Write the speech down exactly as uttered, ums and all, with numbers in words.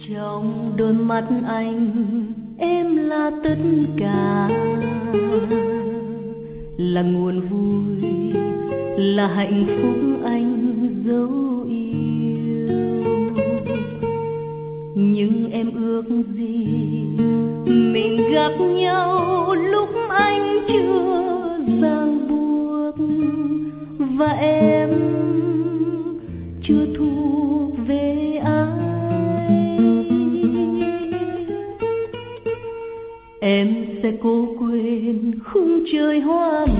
Trong đôi mắt anh, em là tất cả, là nguồn vui, là hạnh phúc anh dấu yêu. Nhưng em ước gì mình gặp nhau lúc anh chưa ràng buộc, và em chưa thuộc về ai. Em sẽ cố quên khung trời hoa